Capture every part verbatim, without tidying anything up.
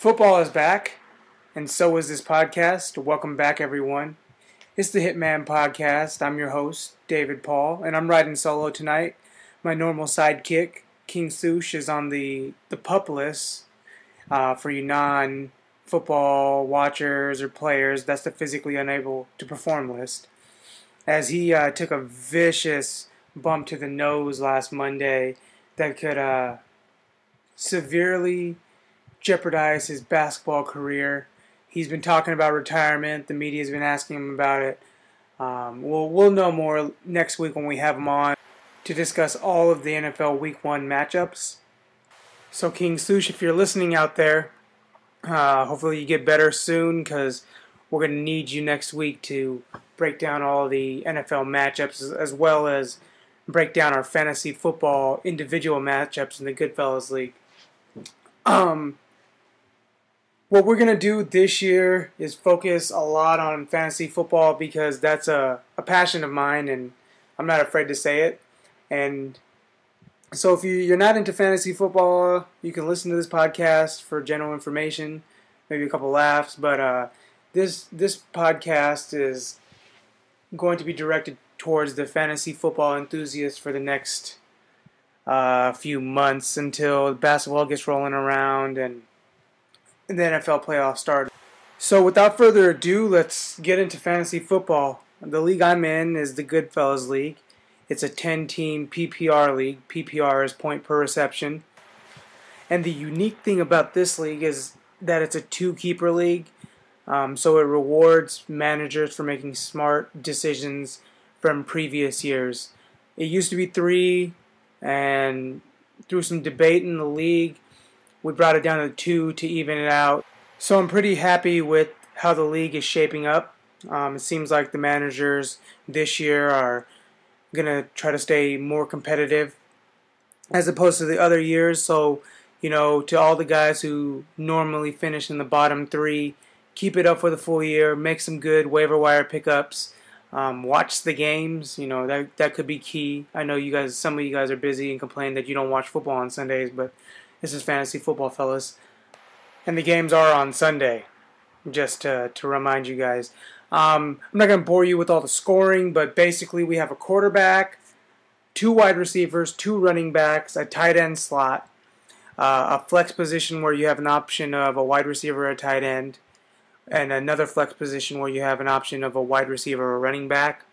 Football is back, and so is this podcast. Welcome back, everyone. It's the Hitman Podcast. I'm your host, David Paul, and I'm riding solo tonight. My normal sidekick, King Sush, is on the, the pup list. Uh, for you non-football watchers or players, that's the physically unable to perform list. As he uh, took a vicious bump to the nose last Monday that could uh, severely jeopardize his basketball career. He's been talking about retirement. The media's been asking him about it. Um, we'll, we'll know more next week when we have him on to discuss all of the N F L Week one matchups. So King Sush, if you're listening out there, uh, hopefully you get better soon because we're going to need you next week to break down all the N F L matchups as well as break down our fantasy football individual matchups in the Goodfellas League. Um... What we're going to do this year is focus a lot on fantasy football because that's a, a passion of mine and I'm not afraid to say it. And so if you, you're not into fantasy football, you can listen to this podcast for general information, maybe a couple laughs. But uh, this this podcast is going to be directed towards the fantasy football enthusiasts for the next uh, few months until basketball gets rolling around and and the N F L playoffs start. So without further ado, let's get into fantasy football. The league I'm in is the Goodfellas League. It's a ten-team P P R league. P P R is point per reception. And the unique thing about this league is that it's a two-keeper league. Um, so it rewards managers for making smart decisions from previous years. It used to be three, and through some debate in the league, we brought it down to two to even it out. So I'm pretty happy with how the league is shaping up. Um, it seems like the managers this year are going to try to stay more competitive as opposed to the other years. So, you know, to all the guys who normally finish in the bottom three, keep it up for the full year. Make some good waiver wire pickups. Um, watch the games. You know, that that could be key. I know you guys, some of you guys are busy and complain that you don't watch football on Sundays, but this is fantasy football, fellas. And the games are on Sunday, just to, to remind you guys. Um, I'm not going to bore you with all the scoring, but basically we have a quarterback, two wide receivers, two running backs, a tight end slot, uh, a flex position where you have an option of a wide receiver or a tight end, and another flex position where you have an option of a wide receiver or a running back.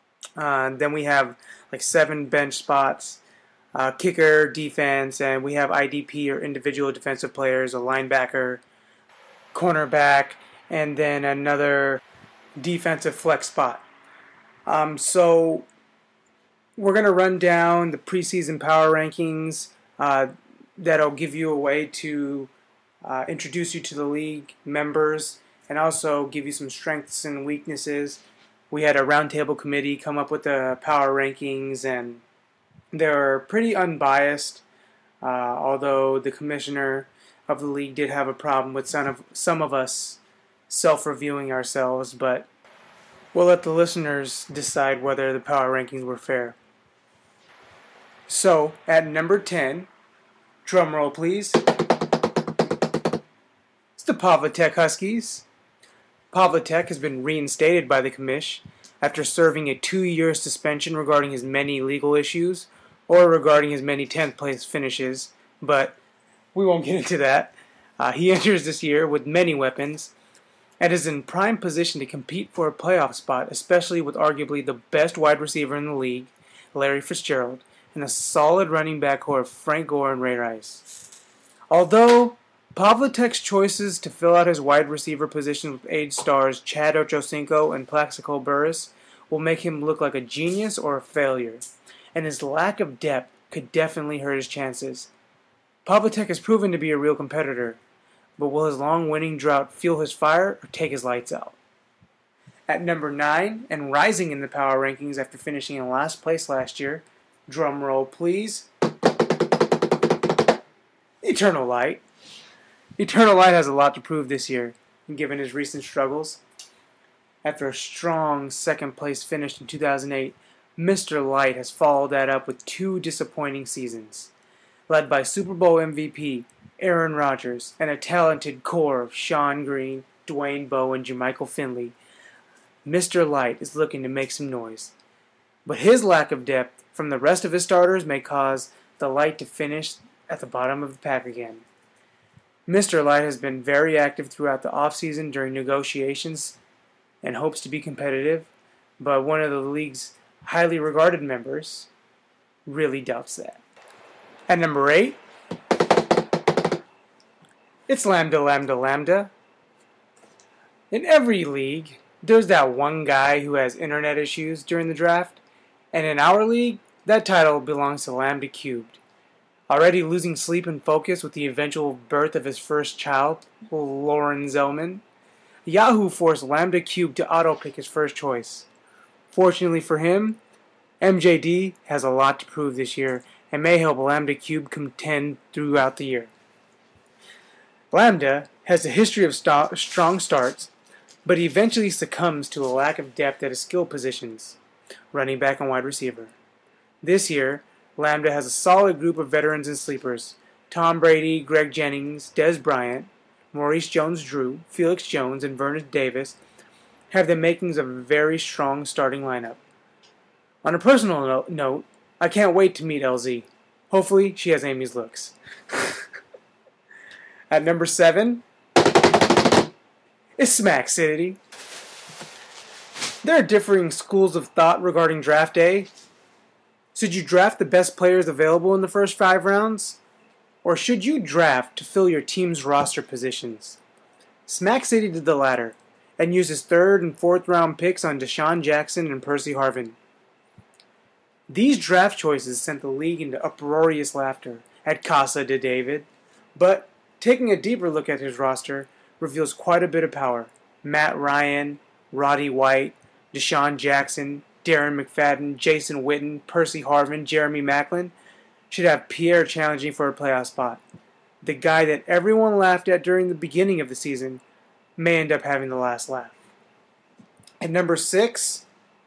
Uh, then we have like seven bench spots. Uh, kicker, defense, and we have I D P or individual defensive players, a linebacker, cornerback, and then another defensive flex spot. Um, so we're going to run down the preseason power rankings. Uh, that'll give you a way to uh, introduce you to the league members and also give you some strengths and weaknesses. We had a roundtable committee come up with the power rankings, and they're pretty unbiased, uh, although the commissioner of the league did have a problem with some of, some of us self-reviewing ourselves, but we'll let the listeners decide whether the power rankings were fair. So, at number ten, drum roll please, it's the Pavlitek Huskies. Pavlitek has been reinstated by the commish after serving a two-year suspension regarding his many legal issues or regarding his many tenth place finishes, but we won't get into that. Uh, he enters this year with many weapons and is in prime position to compete for a playoff spot, especially with arguably the best wide receiver in the league, Larry Fitzgerald, and a solid running back core of Frank Gore and Ray Rice. Although Pavlitek's choices to fill out his wide receiver position with age stars Chad Ochocinco and Plaxico Burress will make him look like a genius or a failure, and his lack of depth could definitely hurt his chances. Pavlitek has proven to be a real competitor, but will his long winning drought fuel his fire or take his lights out? At number nine, and rising in the power rankings after finishing in last place last year, drum roll please, Eternal Light. Eternal Light has a lot to prove this year, given his recent struggles. After a strong second-place finish in two thousand eight, Mister Light has followed that up with two disappointing seasons. Led by Super Bowl M V P Aaron Rodgers, and a talented core of Sean Green, Dwayne Bowe, and Jermichael Finley, Mister Light is looking to make some noise. But his lack of depth from the rest of his starters may cause the Light to finish at the bottom of the pack again. Mister Light has been very active throughout the offseason during negotiations and hopes to be competitive, but one of the league's highly regarded members really doubts that. At number eight, it's Lambda Lambda Lambda. In every league, there's that one guy who has internet issues during the draft, and in our league, that title belongs to Lambda Cubed. Already losing sleep and focus with the eventual birth of his first child, Lauren Zellman, Yahoo forced Lambda Cubed to auto-pick his first choice. Fortunately for him, M J D has a lot to prove this year and may help Lambda Cube contend throughout the year. Lambda has a history of st- strong starts, but he eventually succumbs to a lack of depth at his skill positions, running back and wide receiver. This year, Lambda has a solid group of veterans and sleepers: Tom Brady, Greg Jennings, Dez Bryant, Maurice Jones-Drew, Felix Jones, and Vernon Davis have the makings of a very strong starting lineup. On a personal no- note, I can't wait to meet L Z. Hopefully, she has Amy's looks. At number seven, is Smack City. There are differing schools of thought regarding draft day. Should you draft the best players available in the first five rounds? Or should you draft to fill your team's roster positions? Smack City did the latter, and used his third and fourth round picks on Deshaun Jackson and Percy Harvin. These draft choices sent the league into uproarious laughter at Casa de David, but taking a deeper look at his roster reveals quite a bit of power. Matt Ryan, Roddy White, Deshaun Jackson, Darren McFadden, Jason Witten, Percy Harvin, Jeremy Maclin should have Pierre challenging for a playoff spot. The guy that everyone laughed at during the beginning of the season may end up having the last laugh. At number six,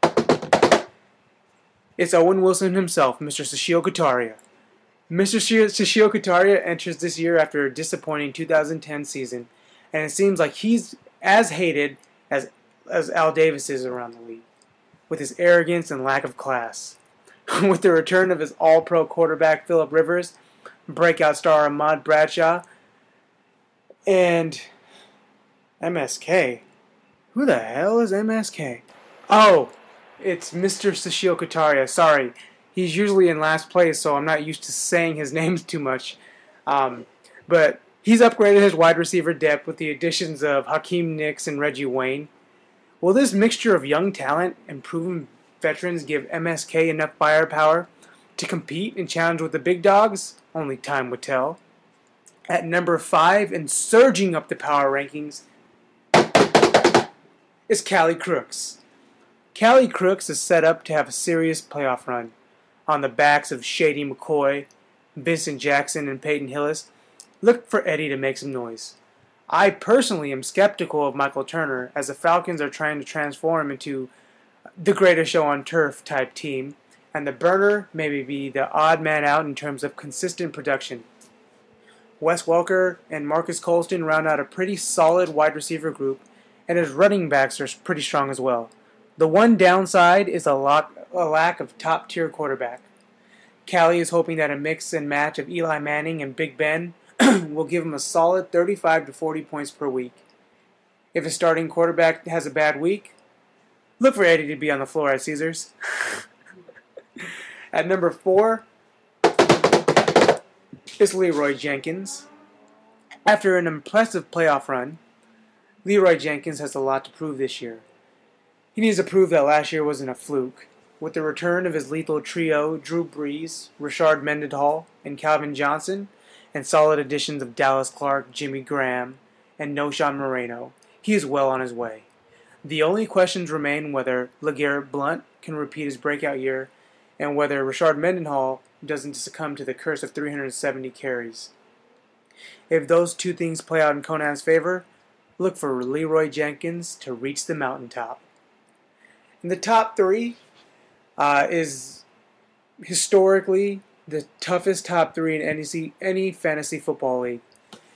it's Owen Wilson himself, Mister Sashio Kataria. Mister Sashio Kataria enters this year after a disappointing two thousand ten season, and it seems like he's as hated as, as Al Davis is around the league, with his arrogance and lack of class. With the return of his all-pro quarterback Phillip Rivers, breakout star Ahmad Bradshaw, and M S K. Who the hell is M S K? Oh, it's Mister Sashio Kataria. Sorry. He's usually in last place, so I'm not used to saying his name too much. Um, but he's upgraded his wide receiver depth with the additions of Hakeem Nicks and Reggie Wayne. Will this mixture of young talent and proven veterans give M S K enough firepower to compete and challenge with the big dogs? Only time would tell. At number five and surging up the power rankings is Callie Crooks. Callie Crooks is set up to have a serious playoff run. On the backs of Shady McCoy, Vincent Jackson, and Peyton Hillis, look for Eddie to make some noise. I personally am skeptical of Michael Turner, as the Falcons are trying to transform him into the greatest show on turf type team, and the burner may be the odd man out in terms of consistent production. Wes Welker and Marcus Colston round out a pretty solid wide receiver group, and his running backs are pretty strong as well. The one downside is a, lot, a lack of top-tier quarterback. Callie is hoping that a mix and match of Eli Manning and Big Ben will give him a solid thirty-five to forty points per week. If his starting quarterback has a bad week, look for Eddie to be on the floor at Caesars. At number four is Leroy Jenkins. After an impressive playoff run, Leroy Jenkins has a lot to prove this year. He needs to prove that last year wasn't a fluke. With the return of his lethal trio, Drew Brees, Rashard Mendenhall, and Calvin Johnson, and solid additions of Dallas Clark, Jimmy Graham, and Noshawn Moreno, he is well on his way. The only questions remain whether LeGarrette Blount can repeat his breakout year, and whether Rashard Mendenhall doesn't succumb to the curse of three hundred seventy carries. If those two things play out in Conan's favor, look for Leroy Jenkins to reach the mountaintop. In the top three uh, is historically the toughest top three in any, any fantasy football league.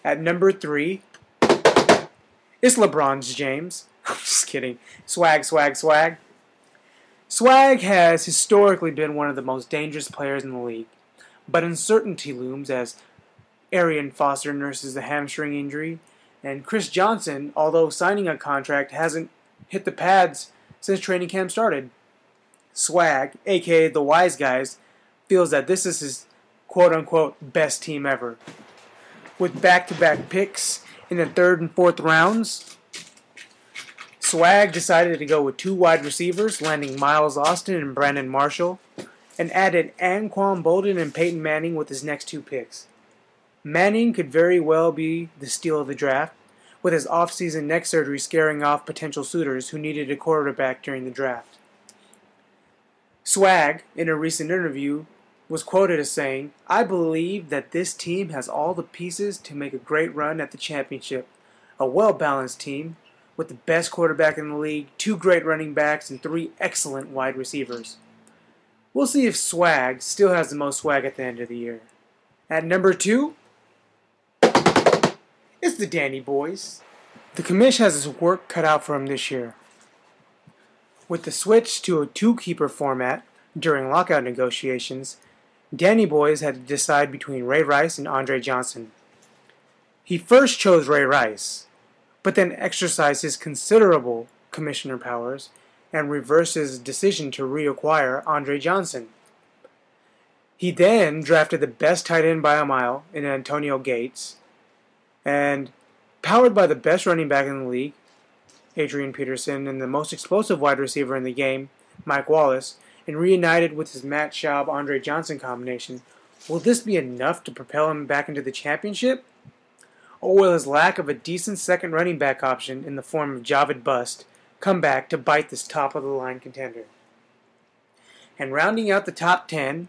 At number three, it's LeBron James. I'm just kidding. Swag, swag, swag. Swag has historically been one of the most dangerous players in the league, but uncertainty looms as Arian Foster nurses a hamstring injury, and Chris Johnson, although signing a contract, hasn't hit the pads since training camp started. Swag, aka the Wise Guys, feels that this is his quote-unquote best team ever. With back-to-back picks in the third and fourth rounds, Swag decided to go with two wide receivers, landing Miles Austin and Brandon Marshall, and added Anquan Bolden and Peyton Manning with his next two picks. Manning could very well be the steal of the draft, with his off-season neck surgery scaring off potential suitors who needed a quarterback during the draft. Swag, in a recent interview, was quoted as saying, "I believe that this team has all the pieces to make a great run at the championship. A well-balanced team with the best quarterback in the league, two great running backs, and three excellent wide receivers." We'll see if Swag still has the most swag at the end of the year. At number two, it's the Danny Boys. The commish has his work cut out for him this year. With the switch to a two-keeper format during lockout negotiations, Danny Boys had to decide between Ray Rice and Andre Johnson. He first chose Ray Rice, but then exercised his considerable commissioner powers and reversed his decision to reacquire Andre Johnson. He then drafted the best tight end by a mile in Antonio Gates, and powered by the best running back in the league, Adrian Peterson, and the most explosive wide receiver in the game, Mike Wallace, and reunited with his Matt Schaub-Andre Johnson combination, will this be enough to propel him back into the championship? Or will his lack of a decent second running back option in the form of Javid Bust come back to bite this top-of-the-line contender? And rounding out the top ten,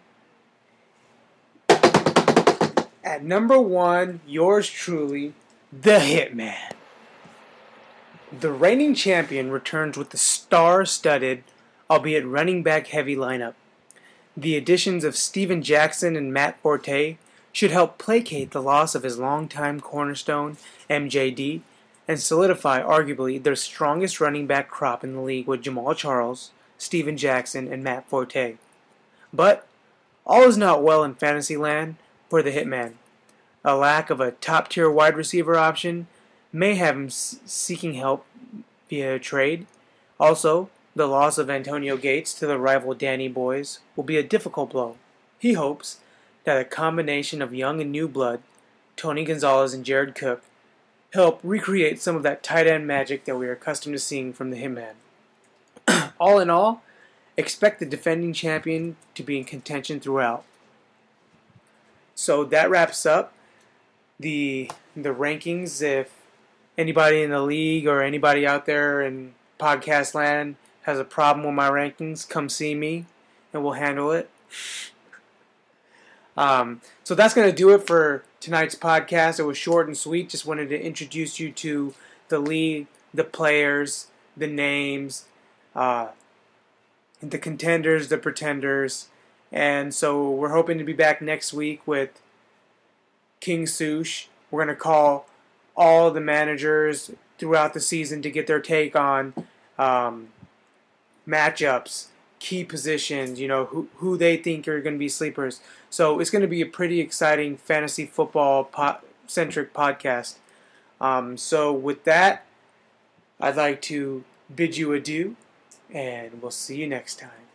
at number one, yours truly, the Hitman. The reigning champion returns with the star-studded, albeit running back heavy lineup. The additions of Steven Jackson and Matt Forte should help placate the loss of his longtime cornerstone, M J D, and solidify arguably their strongest running back crop in the league with Jamal Charles, Steven Jackson, and Matt Forte. But all is not well in fantasy land for the Hitman. A lack of a top-tier wide receiver option may have him s- seeking help via trade. Also, the loss of Antonio Gates to the rival Danny Boys will be a difficult blow. He hopes that a combination of young and new blood, Tony Gonzalez and Jared Cook, help recreate some of that tight end magic that we are accustomed to seeing from the Hitman. All in all, expect the defending champion to be in contention throughout. So that wraps up the the rankings. If anybody in the league or anybody out there in podcast land has a problem with my rankings, come see me and we'll handle it. Um, so that's going to do it for tonight's podcast. It was short and sweet. Just wanted to introduce you to the league, the players, the names, uh, the contenders, the pretenders. And so we're hoping to be back next week with King Sush. We're going to call all the managers throughout the season to get their take on um, matchups, key positions, you know, who, who they think are going to be sleepers. So it's going to be a pretty exciting fantasy football po- centric podcast. Um, so with that, I'd like to bid you adieu, and we'll see you next time.